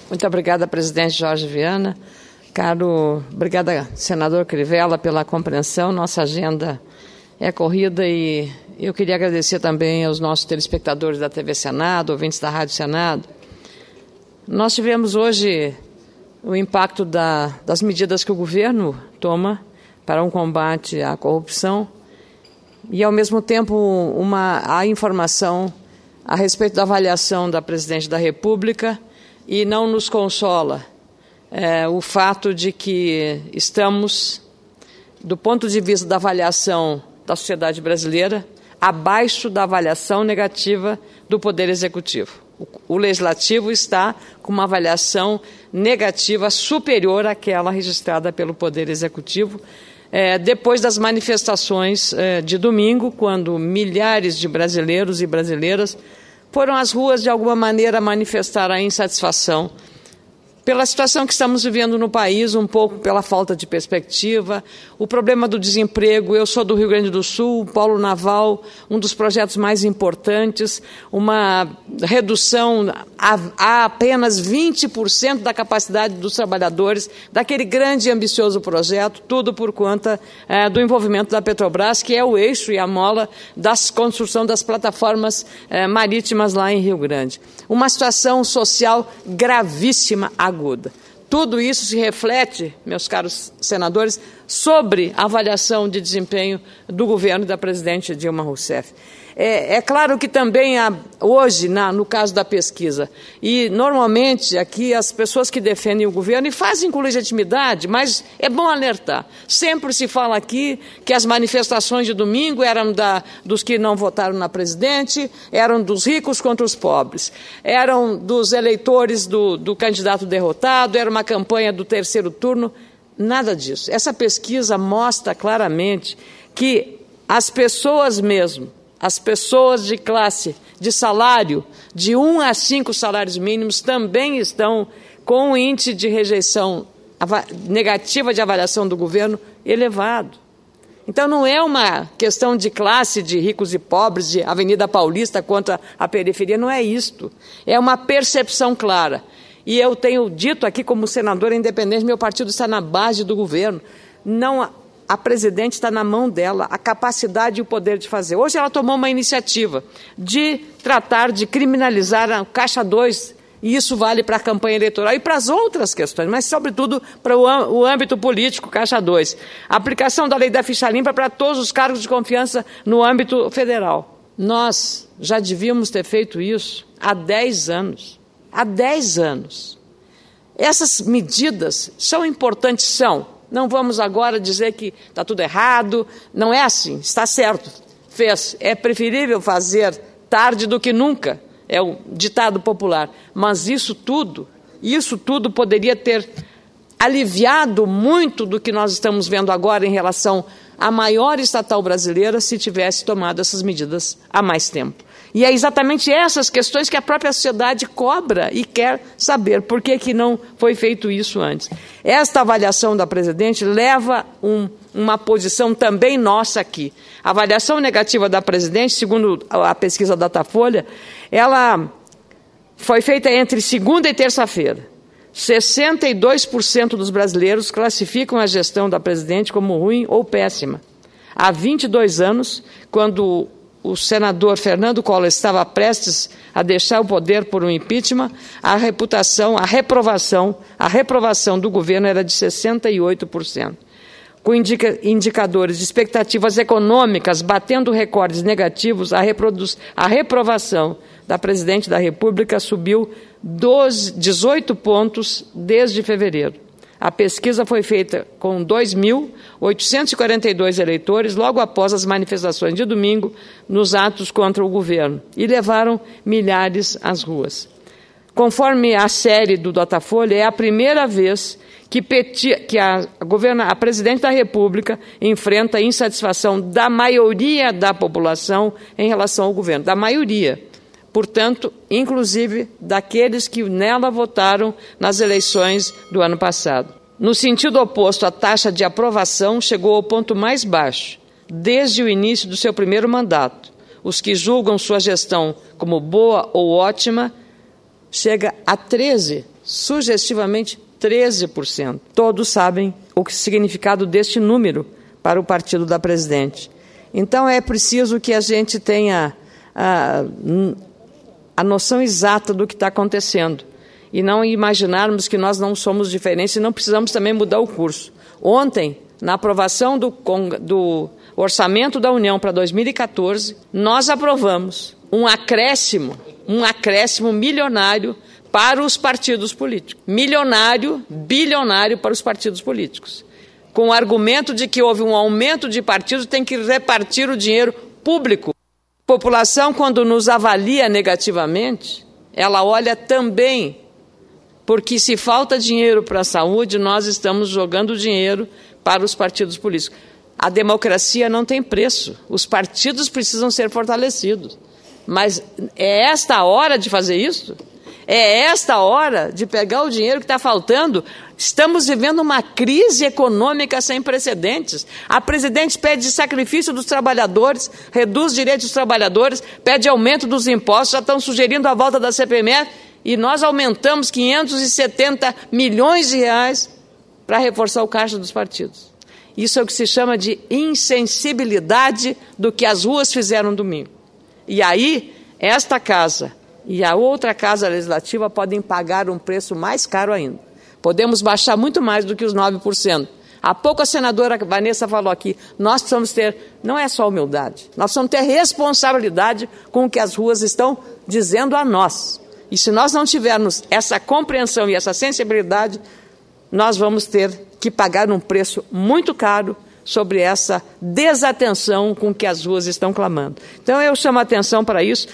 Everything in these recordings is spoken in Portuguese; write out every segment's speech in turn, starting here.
Muito obrigada, presidente Jorge Viana. Obrigada, senador Crivella, pela compreensão. Nossa agenda é corrida e eu queria agradecer também aos nossos telespectadores da TV Senado, ouvintes da Rádio Senado. Nós tivemos hoje o impacto das medidas que o governo toma para um combate à corrupção e, ao mesmo tempo, a informação a respeito da avaliação da presidente da República, e não nos consola o fato de que estamos, do ponto de vista da avaliação da sociedade brasileira, abaixo da avaliação negativa do Poder Executivo. O Legislativo está com uma avaliação negativa superior àquela registrada pelo Poder Executivo, depois das manifestações de domingo, quando milhares de brasileiros e brasileiras foram às ruas, de alguma maneira, manifestar a insatisfação pela situação que estamos vivendo no país, um pouco pela falta de perspectiva, o problema do desemprego. Eu sou do Rio Grande do Sul, o Polo Naval, um dos projetos mais importantes, uma redução a apenas 20% da capacidade dos trabalhadores daquele grande e ambicioso projeto, tudo por conta do envolvimento da Petrobras, que é o eixo e a mola da construção das plataformas marítimas lá em Rio Grande. Uma situação social gravíssima, aguda. Tudo isso se reflete, meus caros senadores, sobre a avaliação de desempenho do governo da presidente Dilma Rousseff. É claro que também hoje, no caso da pesquisa, e normalmente aqui as pessoas que defendem o governo e fazem com legitimidade, mas é bom alertar. Sempre se fala aqui que as manifestações de domingo eram dos que não votaram na presidente, eram dos ricos contra os pobres, eram dos eleitores do candidato derrotado, era uma campanha do terceiro turno. Nada disso. Essa pesquisa mostra claramente que as pessoas mesmo, as pessoas de classe, de salário, de 1 a 5 salários mínimos, também estão com um índice de rejeição negativa de avaliação do governo elevado. Então, não é uma questão de classe, de ricos e pobres, de Avenida Paulista contra a periferia, não é isto. É uma percepção clara. E eu tenho dito aqui, como senadora independente, meu partido está na base do governo. A presidente está na mão dela, a capacidade e o poder de fazer. Hoje ela tomou uma iniciativa de tratar de criminalizar a Caixa 2, e isso vale para a campanha eleitoral e para as outras questões, mas, sobretudo, para o âmbito político, Caixa 2. A aplicação da lei da ficha limpa para todos os cargos de confiança no âmbito federal. Nós já devíamos ter feito isso há 10 anos. Há 10 anos. Essas medidas são importantes, são. Não vamos agora dizer que está tudo errado, não é assim, está certo, fez. É preferível fazer tarde do que nunca, é o ditado popular. Mas isso tudo poderia ter aliviado muito do que nós estamos vendo agora em relação à maior estatal brasileira se tivesse tomado essas medidas há mais tempo. E é exatamente essas questões que a própria sociedade cobra e quer saber por que não foi feito isso antes. Esta avaliação da presidente leva uma posição também nossa aqui. A avaliação negativa da presidente, segundo a pesquisa Datafolha, ela foi feita entre segunda e terça-feira. 62% dos brasileiros classificam a gestão da presidente como ruim ou péssima. Há 22 anos, quando o senador Fernando Collor estava prestes a deixar o poder por um impeachment, a reprovação do governo era de 68%. Com indicadores de expectativas econômicas batendo recordes negativos, a reprovação da presidente da República subiu 18 pontos desde fevereiro. A pesquisa foi feita com 2.842 eleitores logo após as manifestações de domingo nos atos contra o governo e levaram milhares às ruas. Conforme a série do Datafolha, é a primeira vez que a presidente da República enfrenta a insatisfação da maioria da população em relação ao governo, da maioria. Portanto, inclusive daqueles que nela votaram nas eleições do ano passado. No sentido oposto, a taxa de aprovação chegou ao ponto mais baixo, desde o início do seu primeiro mandato. Os que julgam sua gestão como boa ou ótima chega a 13%. sugestivamente 13%. Todos sabem o significado deste número para o partido da presidente. Então é preciso que a gente tenha a noção exata do que está acontecendo e não imaginarmos que nós não somos diferentes e não precisamos também mudar o curso. Ontem, na aprovação do Orçamento da União para 2014, nós aprovamos um acréscimo milionário para os partidos políticos. Milionário, bilionário para os partidos políticos. Com o argumento de que houve um aumento de partidos, tem que repartir o dinheiro público. A população, quando nos avalia negativamente, ela olha também, porque se falta dinheiro para a saúde, nós estamos jogando dinheiro para os partidos políticos. A democracia não tem preço, os partidos precisam ser fortalecidos. Mas é esta a hora de fazer isso? É esta a hora de pegar o dinheiro que está faltando? Estamos vivendo uma crise econômica sem precedentes. A presidente pede sacrifício dos trabalhadores, reduz direitos dos trabalhadores, pede aumento dos impostos, já estão sugerindo a volta da CPMF, e nós aumentamos 570 milhões de reais para reforçar o caixa dos partidos. Isso é o que se chama de insensibilidade do que as ruas fizeram domingo. E aí, esta casa e a outra casa legislativa podem pagar um preço mais caro ainda. Podemos baixar muito mais do que os 9%. Há pouco a senadora Vanessa falou aqui, nós precisamos ter, não é só humildade, nós precisamos ter responsabilidade com o que as ruas estão dizendo a nós. E se nós não tivermos essa compreensão e essa sensibilidade, nós vamos ter que pagar um preço muito caro sobre essa desatenção com que as ruas estão clamando. Então eu chamo a atenção para isso,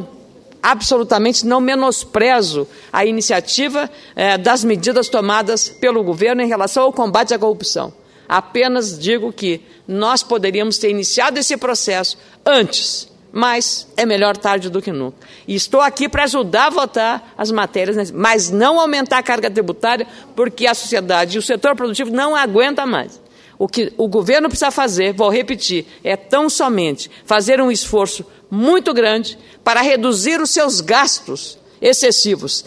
absolutamente não menosprezo a iniciativa das medidas tomadas pelo governo em relação ao combate à corrupção. Apenas digo que nós poderíamos ter iniciado esse processo antes, mas é melhor tarde do que nunca. E estou aqui para ajudar a votar as matérias, mas não aumentar a carga tributária, porque a sociedade e o setor produtivo não aguentam mais. O que o governo precisa fazer, vou repetir, é tão somente fazer um esforço muito grande para reduzir os seus gastos excessivos.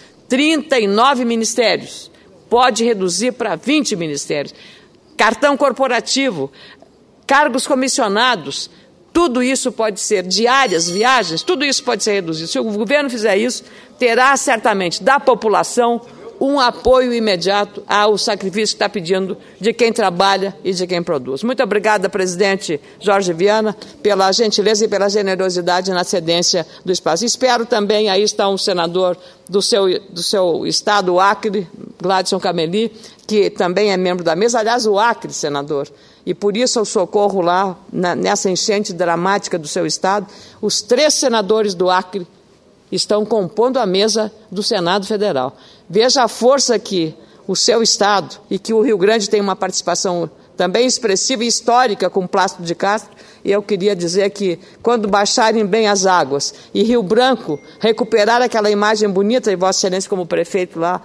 39 ministérios, pode reduzir para 20 ministérios. Cartão corporativo, cargos comissionados, tudo isso pode ser, diárias, viagens, tudo isso pode ser reduzido. Se o governo fizer isso, terá certamente da população um apoio imediato ao sacrifício que está pedindo de quem trabalha e de quem produz. Muito obrigada, presidente Jorge Viana, pela gentileza e pela generosidade na cedência do espaço. Espero também, aí está um senador do seu estado, o Acre, Gladson Cameli, que também é membro da mesa, aliás, o Acre, senador, e por isso eu socorro lá, nessa enchente dramática do seu estado. Os 3 senadores do Acre estão compondo a mesa do Senado Federal. Veja a força que o seu estado e que o Rio Grande tem uma participação também expressiva e histórica com Plácido de Castro. E eu queria dizer que quando baixarem bem as águas e Rio Branco recuperar aquela imagem bonita, e Vossa Excelência como prefeito lá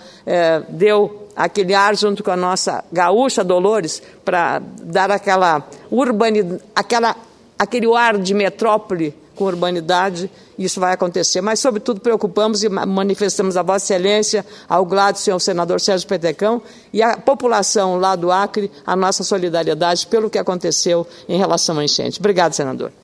deu aquele ar junto com a nossa gaúcha Dolores para dar aquele ar de metrópole com urbanidade, isso vai acontecer. Mas, sobretudo, preocupamos e manifestamos a Vossa Excelência, ao Gladson e ao senador Sérgio Petecão e à população lá do Acre, a nossa solidariedade pelo que aconteceu em relação à enchente. Obrigado, senador.